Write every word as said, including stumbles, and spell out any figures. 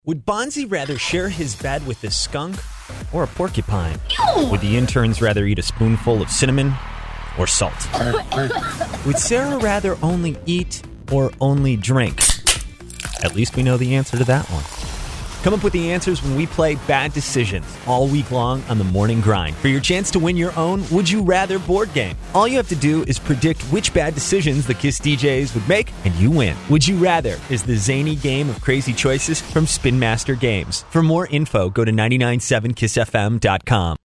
Would Bonzi rather share his bed with a skunk or a porcupine? Would the interns rather eat a spoonful of cinnamon or salt? Would Sarah rather only eat or only drink? At least we know the answer to that one. Come up with the answers when we play Bad Decisions all week long on The Morning Grind for your chance to win your own Would You Rather board game. All you have to do is predict which bad decisions the KISS D Js would make, and you win. Would You Rather is the zany game of crazy choices from Spin Master Games. For more info, go to nine nine seven kiss f m dot com.